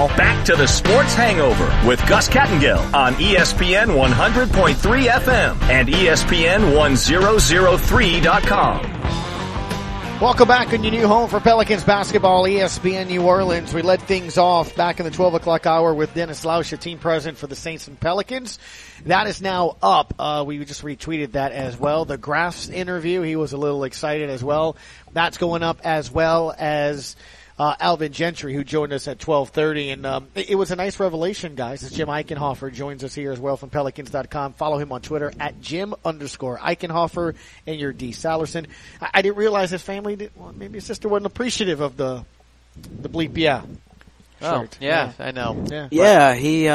Back to the Sports Hangover with Gus Kattengell on ESPN 100.3 FM and ESPN 1003.com. Welcome back on your new home for Pelicans basketball, ESPN New Orleans. We led things off back in the 12 o'clock hour with Dennis Lauscha, team president for the Saints and Pelicans. That is now up. We just retweeted that as well. The Graff's interview, he was a little excited as well. That's going up, as well as Alvin Gentry, who joined us at 12:30, and it was a nice revelation, guys. As Jim Eichenhofer joins us here as well from Pelicans.com. Follow him on Twitter at Jim_Eichenhofer and your D. Salerson. I didn't realize his family maybe his sister wasn't appreciative of the bleep yeah. Shirt. Oh, yeah, I know. Yeah,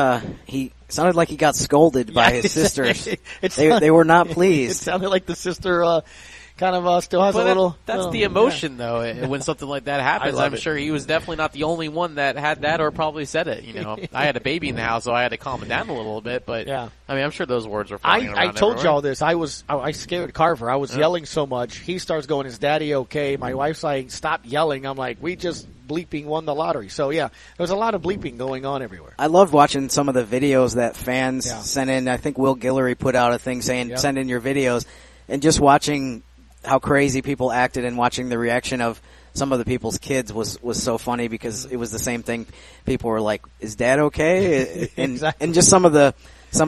he sounded like he got scolded by his sisters. They were not pleased. It sounded like the sister kind of still has a little. That's the emotion, though. When something like that happens, I'm sure he was definitely not the only one that had that or probably said it. You know, I had a baby in the house, so I had to calm it down a little bit. But I mean, I'm sure those words were flying around. I told everywhere. y'all this. I scared Carver. I was yelling so much. He starts going, "Is Daddy okay?" My wife's like, "Stop yelling." I'm like, "We just bleeping won the lottery." So yeah, there's a lot of bleeping going on everywhere. I loved watching some of the videos that fans sent in. I think Will Guillory put out a thing saying, "Send in your videos," and just watching how crazy people acted and watching the reaction of some of the people's kids was so funny, because it was the same thing. People were like, "Is Dad okay?" And exactly. And just some of the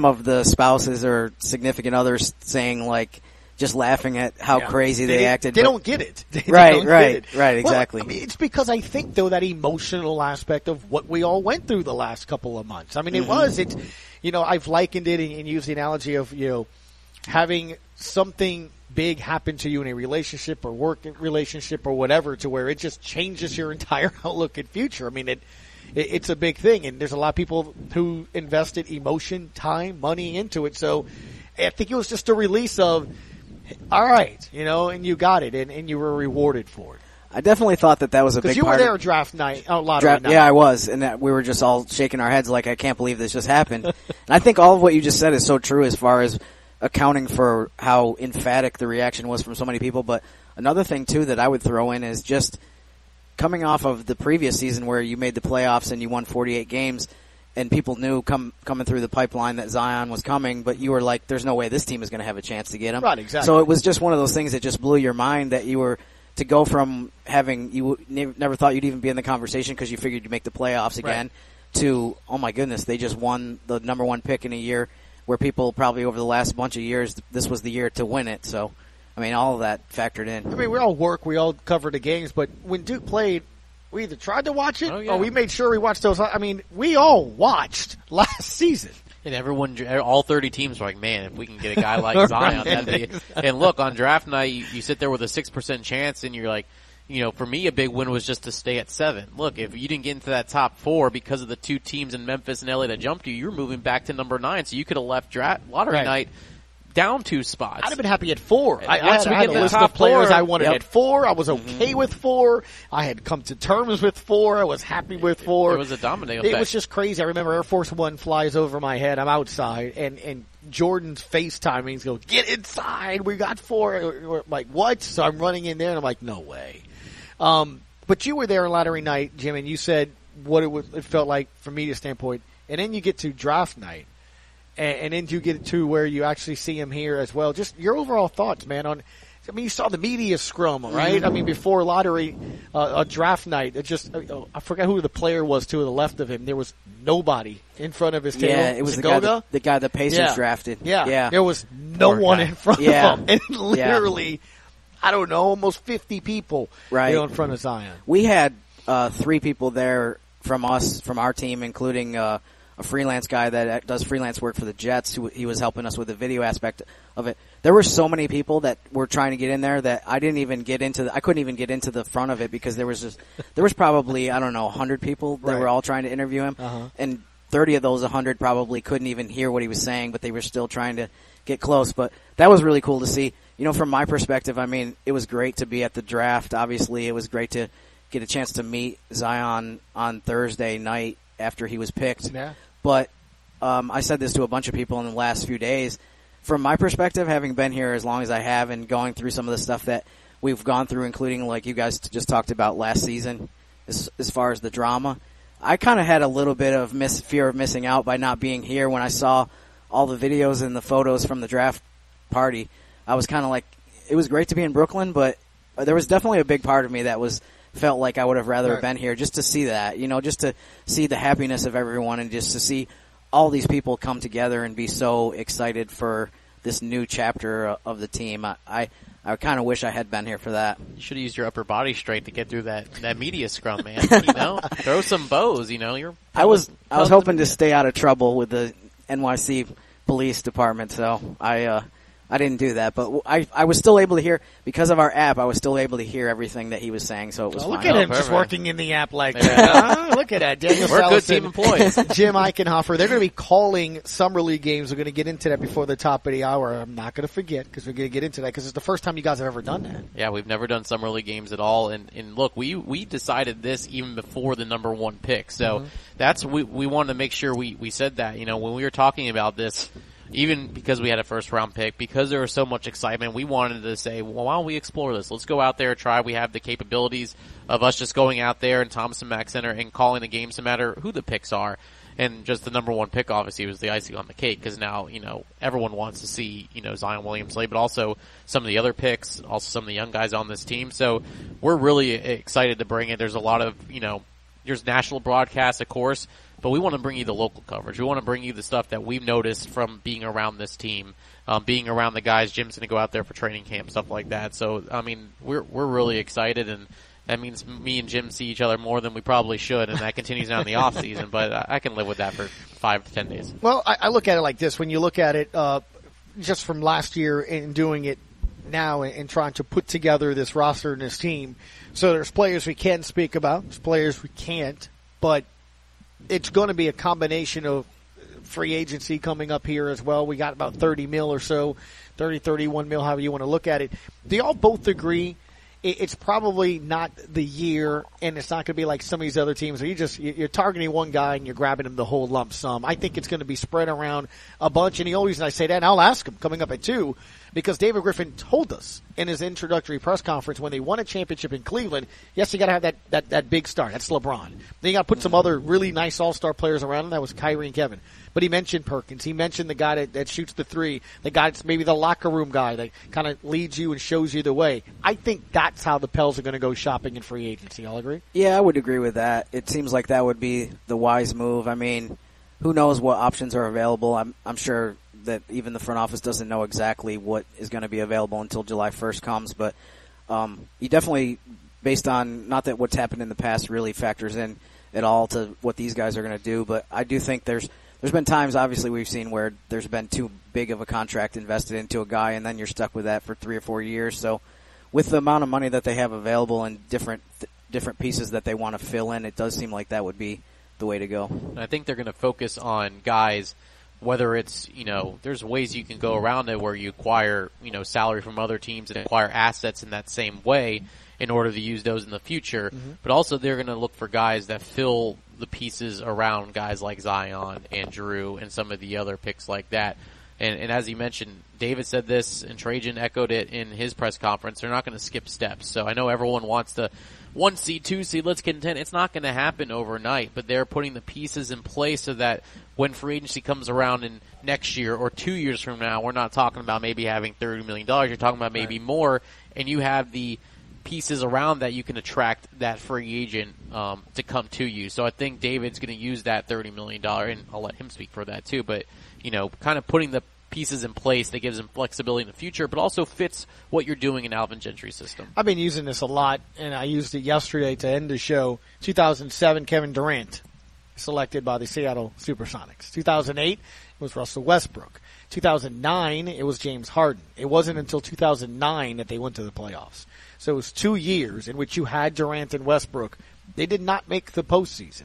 spouses or significant others saying, like, just laughing at how crazy they acted. They don't get it. Right, exactly. Well, I mean, it's because I think, though, that emotional aspect of what we all went through the last couple of months. I mean, it's, you know, I've likened it and used the analogy of, you know, having something big happen to you in a relationship or work relationship or whatever, to where it just changes your entire outlook and future. I mean, it's a big thing, and there's a lot of people who invested emotion, time, money into it. So I think it was just a release of, all right, you know, and you got it, and you were rewarded for it. I definitely thought that was a big part. Because you were there draft night, lottery night. Yeah, I was, and we were just all shaking our heads like, I can't believe this just happened. And I think all of what you just said is so true as far as accounting for how emphatic the reaction was from so many people. But another thing, too, that I would throw in is just coming off of the previous season where you made the playoffs and you won 48 games, and people knew coming through the pipeline that Zion was coming, but you were like, there's no way this team is going to have a chance to get him. Right, exactly. So it was just one of those things that just blew your mind, that you were to go from having, you never thought you'd even be in the conversation because you figured you'd make the playoffs again, to, oh my goodness, they just won the number one pick in a year where people probably over the last bunch of years, this was the year to win it. So, I mean, all of that factored in. I mean, we all covered the games, but when Duke played, we either tried to watch it or we made sure we watched those. I mean, we all watched last season. And all 30 teams were like, man, if we can get a guy like Zion, that'd be. And look, on draft night, you sit there with a 6% chance, and you're like, you know, for me, a big win was just to stay at 7. Look, if you didn't get into that top 4 because of the two teams in Memphis and LA that jumped you, you're moving back to number 9. So you could have left lottery night down 2 spots. I'd have been happy at 4. I had a list of players I wanted at 4. I was okay with 4. I had come to terms with 4. I was happy with 4. It was a domino effect. It was just crazy. I remember Air Force One flies over my head. I'm outside, and Jordan's FaceTiming. He goes, "Get inside. We got 4." We're like, what? So I'm running in there, and I'm like, no way. But you were there on lottery night, Jim, and you said what it felt like from media standpoint. And then you get to draft night, and then you get to where you actually see him here as well. Just your overall thoughts, man, on, I mean, you saw the media scrum, right? I mean, before lottery, a draft night, I forgot who the player was to the left of him. There was nobody in front of his table. Yeah, it was the guy the Pacers drafted. Yeah. There was no one in front of him. And literally, I don't know, almost 50 people in front of Zion. We had 3 people there from our team, including a freelance guy that does freelance work for the Jets. He was helping us with the video aspect of it. There were so many people that were trying to get in there that I couldn't even get into the front of it, because there was probably, I don't know, 100 people that were all trying to interview him. And 30 of those 100 probably couldn't even hear what he was saying, but they were still trying to get close. But that was really cool to see. You know, from my perspective, I mean, it was great to be at the draft. Obviously, it was great to get a chance to meet Zion on Thursday night after he was picked. Yeah. But I said this to a bunch of people in the last few days. From my perspective, having been here as long as I have and going through some of the stuff that we've gone through, including like you guys just talked about last season, as far as the drama, I kind of had a little bit of fear of missing out by not being here when I saw all the videos and the photos from the draft party. I was kind of like, it was great to be in Brooklyn, but there was definitely a big part of me that felt like I would have rather have been here just to see that, just to see the happiness of everyone and just to see all these people come together and be so excited for this new chapter of the team. I kind of wish I had been here for that. You should have used your upper body strength to get through that media scrum, man. Throw some bows. I was hoping to stay out of trouble with the NYC police department, so I didn't do that, but I was still able to hear, because of our app, I was still able to hear everything that he was saying, so it was fine. Look at him just working in the app like that. Look at that. Daniel We're Salison, good team employees. Jim Eichenhofer. They're going to be calling Summer League games. We're going to get into that before the top of the hour. I'm not going to forget, because we're going to get into that, because it's the first time you guys have ever done that. Yeah, we've never done Summer League games at all, and look, we decided this even before the number one pick, so we wanted to make sure we said that, when we were talking about this, even because we had a first-round pick, because there was so much excitement, we wanted to say, well, why don't we explore this? Let's go out there, try. We have the capabilities of us just going out there in Thompson Mack Center and calling the games no matter who the picks are. And just the number one pick, obviously, was the icing on the cake, because now, everyone wants to see, Zion Williams-Slay, but also some of the other picks, also some of the young guys on this team. So we're really excited to bring it. There's a lot of, there's national broadcasts, of course, but we want to bring you the local coverage. We want to bring you the stuff that we've noticed from being around this team, being around the guys. Jim's going to go out there for training camp, stuff like that. So, we're really excited, and that means me and Jim see each other more than we probably should, and that continues now in the off season. But I can live with that for 5 to 10 days. Well, I look at it like this. When you look at it just from last year and doing it now and trying to put together this roster and this team, so there's players we can speak about, there's players we can't, but it's going to be a combination of free agency coming up here as well. We got about 30 mil or so, 30, 31 mil, however you want to look at it. They all both agree it's probably not the year, and it's not going to be like some of these other teams where you're targeting one guy and you're grabbing him the whole lump sum. I think it's going to be spread around a bunch, and the only reason I say that, and I'll ask him coming up at 2, because David Griffin told us in his introductory press conference when they won a championship in Cleveland, yes, you got to have that big star. That's LeBron. Then you got to put some other really nice all-star players around him. That was Kyrie and Kevin. But he mentioned Perkins. He mentioned the guy that shoots the three, the guy that's maybe the locker room guy that kind of leads you and shows you the way. I think that's how the Pels are going to go shopping in free agency. Y'all agree? Yeah, I would agree with that. It seems like that would be the wise move. Who knows what options are available? I'm sure that even the front office doesn't know exactly what is going to be available until July 1st comes, but you definitely, based on, not that what's happened in the past really factors in at all to what these guys are going to do, but I do think there's been times, obviously, we've seen where there's been too big of a contract invested into a guy, and then you're stuck with that for 3 or 4 years. So with the amount of money that they have available and different pieces that they want to fill in, it does seem like that would be the way to go. I think they're going to focus on guys, whether it's, there's ways you can go around it where you acquire, salary from other teams and acquire assets in that same way in order to use those in the future. Mm-hmm. But also they're going to look for guys that fill the pieces around guys like Zion and Drew and some of the other picks like that. And as you mentioned, David said this and Trajan echoed it in his press conference. They're not going to skip steps. So I know everyone wants to 1 seed, 2 seed, let's contend. It's not going to happen overnight, but they're putting the pieces in place so that when free agency comes around in next year or 2 years from now, we're not talking about maybe having $30 million. You're talking about maybe more, and you have the pieces around that you can attract that free agent to come to you. So I think David's going to use that $30 million, and I'll let him speak for that too, but, kind of putting the pieces in place that gives him flexibility in the future, but also fits what you're doing in Alvin Gentry's system. I've been using this a lot, and I used it yesterday to end the show. 2007, Kevin Durant, selected by the Seattle Supersonics. 2008, it was Russell Westbrook. 2009, it was James Harden. It wasn't until 2009 that they went to the playoffs. So it was 2 years in which you had Durant and Westbrook. They did not make the postseason.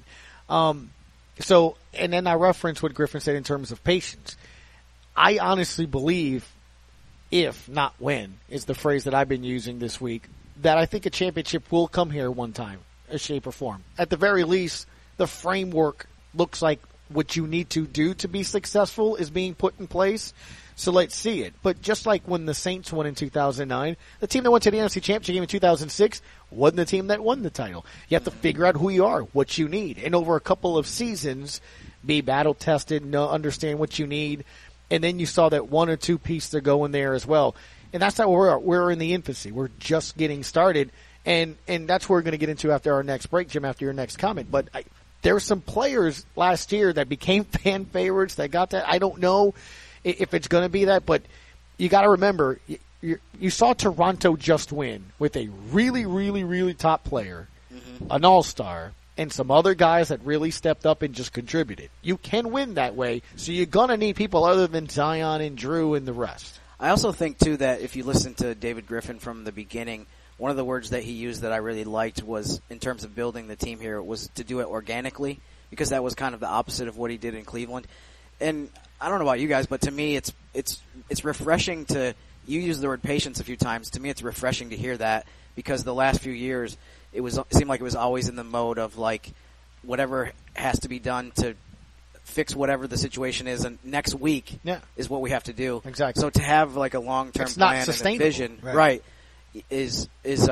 And then I reference what Griffin said in terms of patience. I honestly believe, if not when, is the phrase that I've been using this week, that I think a championship will come here one time, a shape or form. At the very least, the framework looks like what you need to do to be successful is being put in place. So let's see it. But just like when the Saints won in 2009, the team that went to the NFC Championship game in 2006 wasn't the team that won the title. You have to figure out who you are, what you need. And over a couple of seasons, be battle tested, understand what you need. And then you saw that one or two piece to go in there as well. And that's how we're in the infancy. We're just getting started. And that's what we're going to get into after our next break, Jim, after your next comment. But there were some players last year that became fan favorites that got that. I don't know if it's going to be that, but you got to remember, you saw Toronto just win with a really, really, really top player, an all-star, and some other guys that really stepped up and just contributed. You can win that way, so you're going to need people other than Zion and Drew and the rest. I also think, too, that if you listen to David Griffin from the beginning, one of the words that he used that I really liked was, in terms of building the team here, was to do it organically, because that was kind of the opposite of what he did in Cleveland. And I don't know about you guys, but to me it's refreshing to, you use the word patience a few times, to me it's refreshing to hear that, because the last few years it seemed like it was always in the mode of like whatever has to be done to fix whatever the situation is, and next week is what we have to do. Exactly. So to have like a long-term plan and a vision, right, is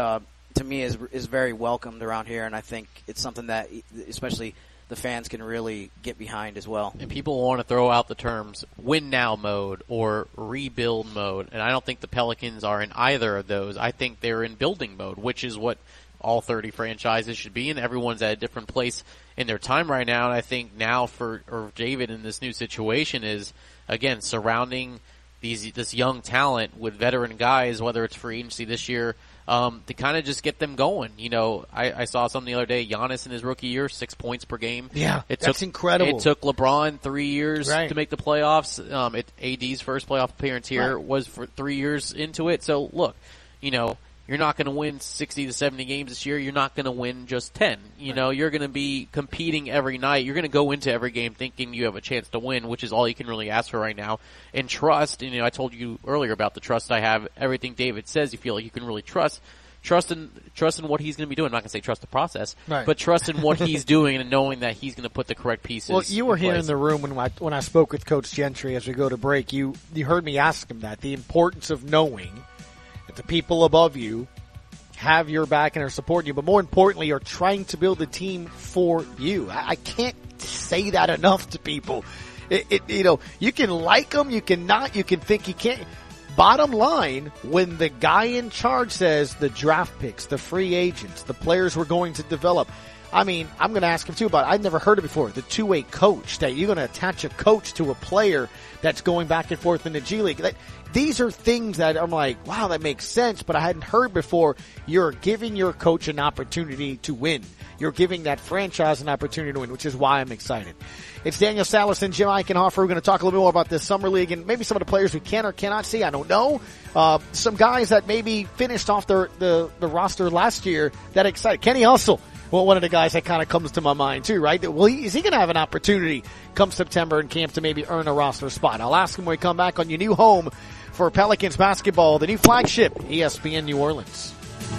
to me is very welcomed around here, and I think it's something that especially the fans can really get behind as well. And people want to throw out the terms win now mode or rebuild mode, and I don't think the Pelicans are in either of those. I think they're in building mode, which is what all 30 franchises should be, and everyone's at a different place in their time right now. And I think now for David in this new situation is, again, surrounding this young talent with veteran guys, whether it's free agency this year, to kind of just get them going. You know, I saw something the other day, Giannis in his rookie year, 6 points per game. Yeah, that's incredible. It took LeBron 3 years to make the playoffs. AD's first playoff appearance here was for 3 years into it. So look, you know, you're not going to win 60 to 70 games this year. You're not going to win just 10. You know, you're going to be competing every night. You're going to go into every game thinking you have a chance to win, which is all you can really ask for right now. And trust, you know, I told you earlier about the trust I have. Everything David says, you feel like you can really trust. Trust in what he's going to be doing. I'm not going to say trust the process, but trust in what he's doing and knowing that he's going to put the correct pieces. Well, you were here in the room when I spoke with Coach Gentry as we go to break. You heard me ask him that, the importance of knowing that the people above you have your back and are supporting you, but more importantly, are trying to build a team for you. I can't say that enough to people. You know, you can like them, you can not, you can think you can't. Bottom line, when the guy in charge says the draft picks, the free agents, the players we're going to develop, I mean, I'm going to ask him too about, I've never heard it before, the two-way coach, that you're going to attach a coach to a player that's going back and forth in the G League. These are things that I'm like, wow, that makes sense, but I hadn't heard before. You're giving your coach an opportunity to win. You're giving that franchise an opportunity to win, which is why I'm excited. It's Daniel Salas and Jim Eichenhofer. We're going to talk a little bit more about this summer league and maybe some of the players we can or cannot see. I don't know. Some guys that maybe finished off the roster last year that excited. Kenny Hustle. Well, one of the guys that kind of comes to my mind too, right? Well, is he going to have an opportunity come September in camp to maybe earn a roster spot? I'll ask him when we come back on your new home for Pelicans basketball, the new flagship, ESPN New Orleans.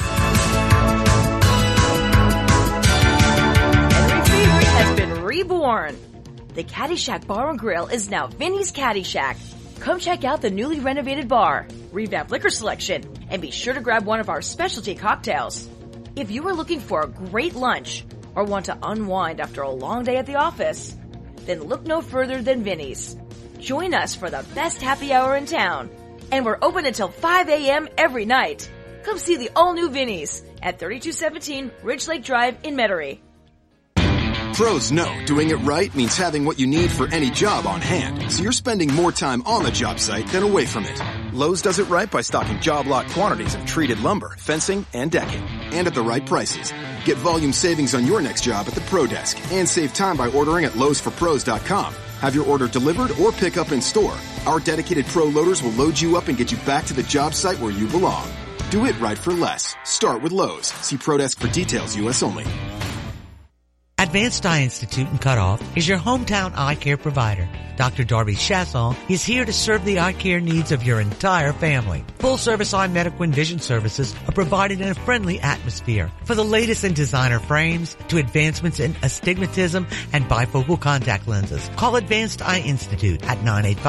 Every favorite has been reborn. The Caddy Shack Bar and Grill is now Vinny's Caddy Shack. Come check out the newly renovated bar, revamped liquor selection, and be sure to grab one of our specialty cocktails. If you are looking for a great lunch or want to unwind after a long day at the office, then look no further than Vinny's. Join us for the best happy hour in town. And we're open until 5 a.m. every night. Come see the all-new Vinny's at 3217 Ridge Lake Drive in Metairie. Pros know doing it right means having what you need for any job on hand, so you're spending more time on the job site than away from it. Lowe's does it right by stocking job lot quantities of treated lumber, fencing, and decking, and at the right prices. Get volume savings on your next job at the Pro Desk, and save time by ordering at Lowe'sForPros.com. Have your order delivered or pick up in store. Our dedicated pro loaders will load you up and get you back to the job site where you belong. Do it right for less. Start with Lowe's. See Pro Desk for details, U.S. only. Advanced Eye Institute in Cutoff is your hometown eye care provider. Dr. Darby Chasson is here to serve the eye care needs of your entire family. Full-service eye medical and vision services are provided in a friendly atmosphere. For the latest in designer frames to advancements in astigmatism and bifocal contact lenses, call Advanced Eye Institute at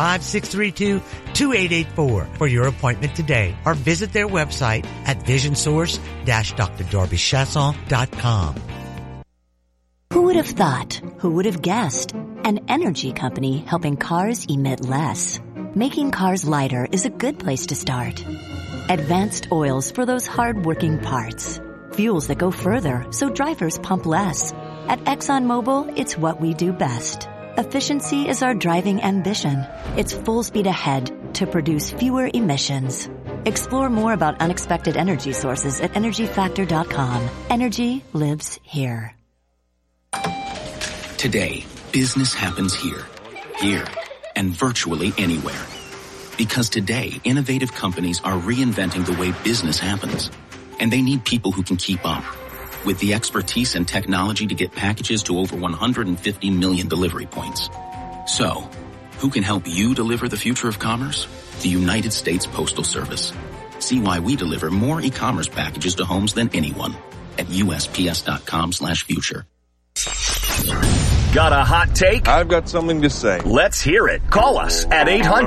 985-632-2884 for your appointment today, or visit their website at visionsource-drdarbychasson.com. Who would have thought? Who would have guessed? An energy company helping cars emit less. Making cars lighter is a good place to start. Advanced oils for those hard-working parts. Fuels that go further so drivers pump less. At ExxonMobil, it's what we do best. Efficiency is our driving ambition. It's full speed ahead to produce fewer emissions. Explore more about unexpected energy sources at EnergyFactor.com. Energy lives here. Today, business happens here, and virtually anywhere. Because today, innovative companies are reinventing the way business happens. And they need people who can keep up. With the expertise and technology to get packages to over 150 million delivery points. So, who can help you deliver the future of commerce? The United States Postal Service. See why we deliver more e-commerce packages to homes than anyone at USPS.com/future. Got a hot take? I've got something to say. Let's hear it. Call us at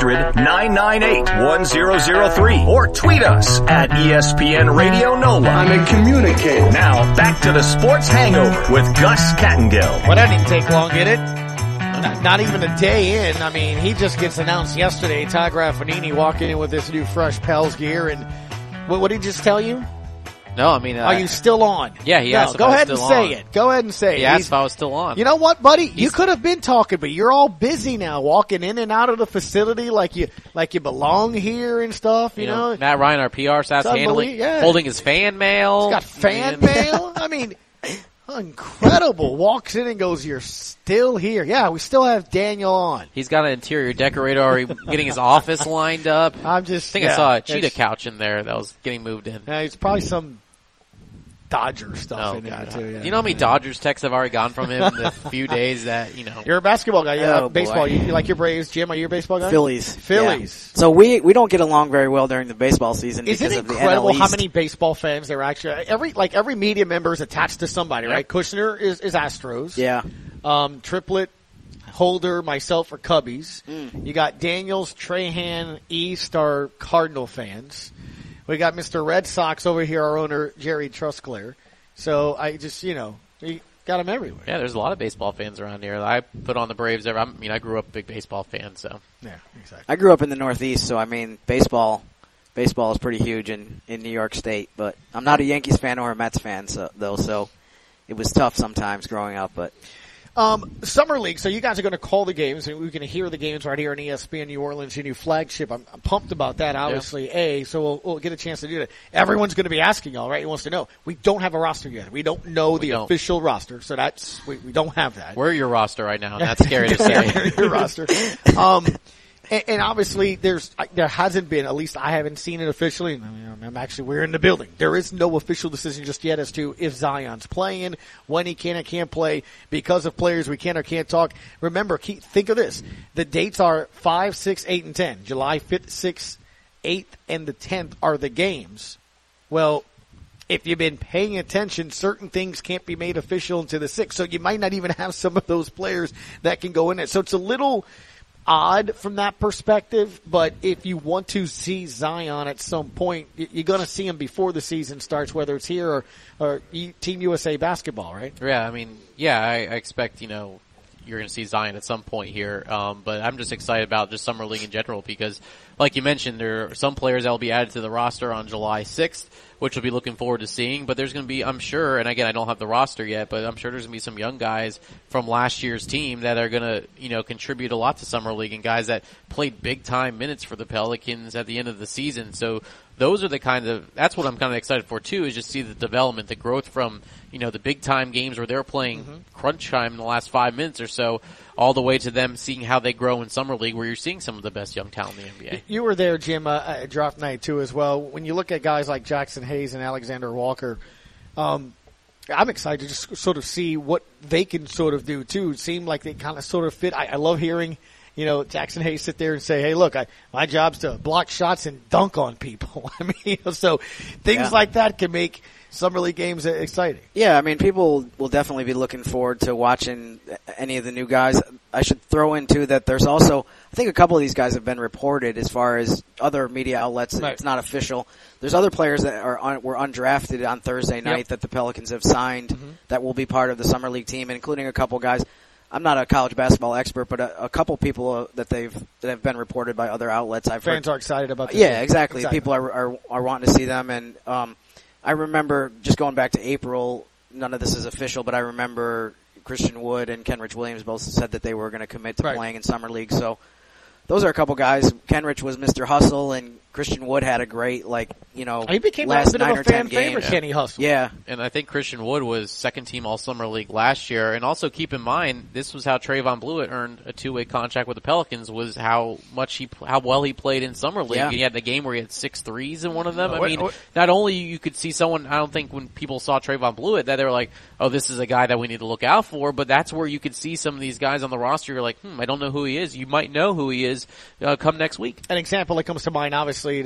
800-998-1003 or tweet us at ESPN Radio NOLA. I'm a communicator. Now, back to the Sports Hangover with Gus Kattengill. Well, that didn't take long, did it? Not even a day in. I mean, he just gets announced yesterday. Todd Graffagnini walking in with this new fresh Pels gear. And what did he just tell you? No, I mean... Are you still on? Yeah, he asked if go I was ahead and still say on. it. Go ahead and say it. He asked if I was still on. You know what, buddy? You could have been talking, but you're all busy now, walking in and out of the facility like you belong here and stuff, you know? Matt Ryan, our PR staff's holding his fan mail. He's got fan mail? I mean, incredible. Walks in and goes, "You're still here." Yeah, we still have Daniel on. He's got an interior decorator already getting his office lined up. I saw a cheetah couch in there that was getting moved in. Yeah, it's probably some Dodger stuff in there too. Yeah. You know how many Dodgers texts I've already gotten from him in the few days that, You're a basketball guy. Yeah, baseball. You like your Braves. Jim, are you a baseball guy? Phillies. Yeah. So we don't get along very well during the baseball season. Isn't it incredible how many baseball fans there are actually? Every media member is attached to somebody, right? Kushner is Astros. Yeah. Triplet, Holder, myself are Cubbies. You got Daniels, Trahan, East are Cardinal fans. We got Mr. Red Sox over here, our owner, Jerry Trusclair. So I just, we got them everywhere. Yeah, there's a lot of baseball fans around here. I put on the Braves. I grew up a big baseball fan, so. Yeah, exactly. I grew up in the Northeast, so baseball is pretty huge in New York State. But I'm not a Yankees fan or a Mets fan, so it was tough sometimes growing up, but. Summer League, so you guys are going to call the games, and we're going to hear the games right here on ESPN New Orleans, your new flagship. I'm pumped about that, obviously, so we'll get a chance to do that. Everyone's going to be asking y'all, right? He wants to know. We don't have a roster yet. We don't know the official roster, so we don't have that. We're your roster right now, and that's scary to say. Your roster. And obviously there hasn't been, at least I haven't seen it officially. We're in the building. There is no official decision just yet as to if Zion's playing, when he can or can't play, because of players we can or can't talk. Remember, think of this. The dates are 5, 6, 8, and 10. July 5th, 6th, 8th, and the 10th are the games. Well, if you've been paying attention, certain things can't be made official until the 6th. So you might not even have some of those players that can go in there. So it's a little odd from that perspective, but if you want to see Zion at some point, you're going to see him before the season starts, whether it's here or Team USA basketball, right? Yeah, I expect, you're going to see Zion at some point here, but I'm just excited about just Summer League in general because, like you mentioned, there are some players that will be added to the roster on July 6th, which we'll be looking forward to seeing, but there's going to be, I'm sure, and again, I don't have the roster yet, but I'm sure there's going to be some young guys from last year's team that are going to, contribute a lot to Summer League and guys that played big-time minutes for the Pelicans at the end of the season. So those are that's what I'm kind of excited for, too, is just see the development, the growth from, the big-time games where they're playing crunch time in the last 5 minutes or so, all the way to them seeing how they grow in Summer League where you're seeing some of the best young talent in the NBA. You were there, Jim, at draft night, too, as well. When you look at guys like Jackson Hayes and Alexander Walker, I'm excited to just sort of see what they can sort of do too. It seemed like they kind of sort of fit. I love hearing, Jackson Hayes sit there and say, hey, look, my job's to block shots and dunk on people. I mean, so things like that can make summer league games exciting. Yeah, I mean, people will definitely be looking forward to watching any of the new guys. I should throw in too that there's also, I think a couple of these guys have been reported as far as other media outlets. Right. It's not official. There's other players that were undrafted on Thursday night that the Pelicans have signed that will be part of the summer league team, including a couple guys. I'm not a college basketball expert, but a couple people that have been reported by other outlets. Fans are excited about that. Yeah, exactly. People are wanting to see them, and I remember just going back to April. None of this is official, but I remember Christian Wood and Kenrich Williams both said that they were going to commit to playing in summer league. So those are a couple guys. Kenrich was Mr. Hustle, and Christian Wood had a great, he became last a bit 9 of a or 10 fan favorite, games. Kenny Hustle. Yeah. And I think Christian Wood was second team all summer league last year. And also keep in mind, this was how Trayvon Blewett earned a 2-way contract with the Pelicans, was how well he played in summer league. Yeah. He had the game where he had 6 threes in one of them. Not only you could see someone, I don't think when people saw Trayvon Blewett that they were like, oh, this is a guy that we need to look out for, but that's where you could see some of these guys on the roster. You're like, I don't know who he is. You might know who he is come next week. An example that comes to mind, obviously,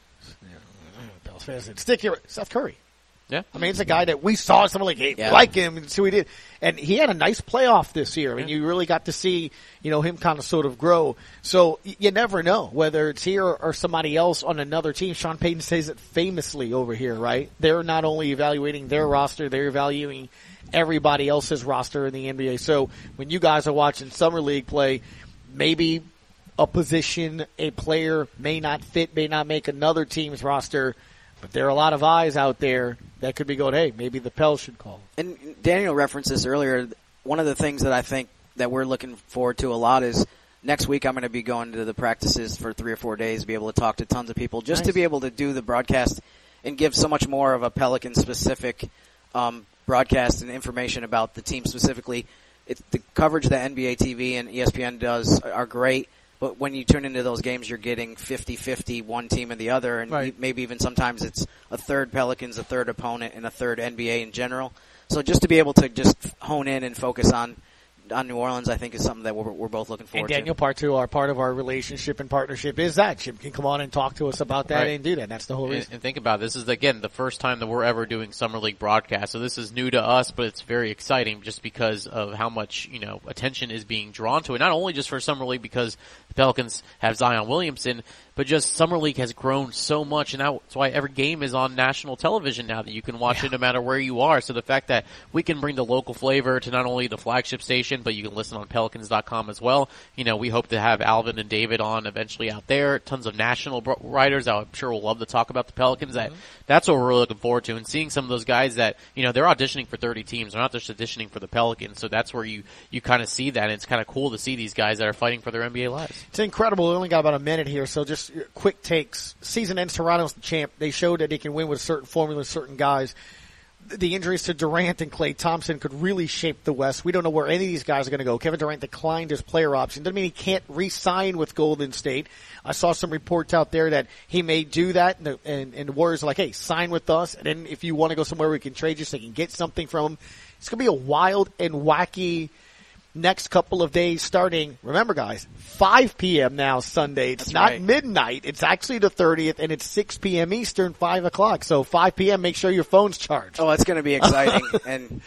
stick here, Seth Curry. Yeah. I mean, it's a guy that we saw something like him and see what he did. And he had a nice playoff this year, and you really got to see, him kind of sort of grow. So you never know whether it's here or somebody else on another team. Sean Payton says it famously over here, right? They're not only evaluating their roster, they're evaluating everybody else's roster in the NBA. So when you guys are watching Summer League play, maybe a position, a player may not fit, may not make another team's roster, but there are a lot of eyes out there that could be going, hey, maybe the Pels should call. And Daniel referenced this earlier. One of the things that I think that we're looking forward to a lot is next week I'm going to be going to the practices for 3 or 4 days, be able to talk to tons of people, just to be able to do the broadcast and give so much more of a Pelican-specific broadcast and information about the team specifically. It's the coverage that NBA TV and ESPN does are great. But when you tune into those games, you're getting 50-50, one team and the other, and maybe even sometimes it's a third Pelicans, a third opponent, and a third NBA in general. So just to be able to just hone in and focus on New Orleans, I think is something that we're both looking forward to. And Daniel, part of our relationship and partnership is that Jim can come on and talk to us about that and do that. That's the whole reason. And think about it. This is, again, the first time that we're ever doing Summer League broadcast. So this is new to us, but it's very exciting just because of how much, attention is being drawn to it. Not only just for Summer League because the Pelicans have Zion Williamson, but just Summer League has grown so much, and that's why every game is on national television now that you can watch it no matter where you are. So the fact that we can bring the local flavor to not only the flagship station, but you can listen on Pelicans.com as well. We hope to have Alvin and David on eventually out there. Tons of national writers I'm sure will love to talk about the Pelicans. That's what we're really looking forward to, and seeing some of those guys that, they're auditioning for 30 teams. They're not just auditioning for the Pelicans. So that's where you kind of see that, and it's kind of cool to see these guys that are fighting for their NBA lives. It's incredible. We only got about a minute here, so just quick takes. Season ends, Toronto's the champ. They showed that they can win with certain formulas, certain guys. The injuries to Durant and Klay Thompson could really shape the West. We don't know where any of these guys are going to go. Kevin Durant declined his player option. Doesn't mean he can't re-sign with Golden State. I saw some reports out there that he may do that, and the Warriors are like, hey, sign with us, and then if you want to go somewhere we can trade you so you can get something from him. It's going to be a wild and wacky next couple of days starting, remember guys, 5 p.m. now Sunday. It's not midnight. It's actually the 30th, and it's 6 p.m. Eastern, 5 o'clock. So 5 p.m., make sure your phone's charged. Oh, it's going to be exciting. And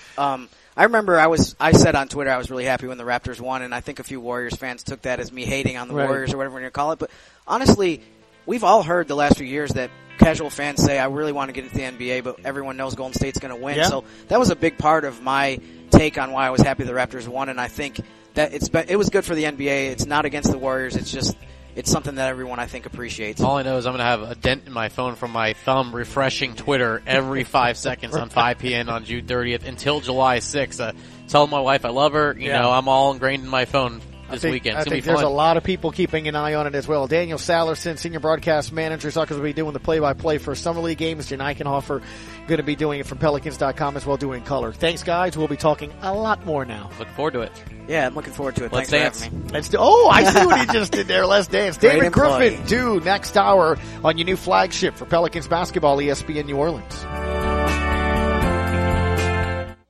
I remember I said on Twitter I was really happy when the Raptors won, and I think a few Warriors fans took that as me hating on the Warriors or whatever you call it. But honestly, we've all heard the last few years that casual fans say, I really want to get into the NBA, but everyone knows Golden State's going to win. Yeah. So that was a big part of my take on why I was happy the Raptors won, and I think that it was good for the NBA. It's not against the Warriors. It's something that everyone, I think, apprecites. All I know is I'm going to have a dent in my phone from my thumb refreshing Twitter every 5 seconds on 5 p.m. on June 30th until July 6th. Tell my wife I love her. You know, I'm all ingrained in my phone this weekend. I think there's a lot of people keeping an eye on it as well. Daniel Sallerson, Senior Broadcast Manager, Zuckers will be doing the play-by-play for Summer League games. Jen Eichenhofer going to be doing it from Pelicans.com as well, doing color. Thanks, guys. We'll be talking a lot more now. Looking forward to it. Yeah, I'm looking forward to it. Let's Thanks dance. for having me. Let's do. Oh, I see what he just did there. Let's dance. David Griffin, due next hour on your new flagship for Pelicans basketball, ESPN New Orleans.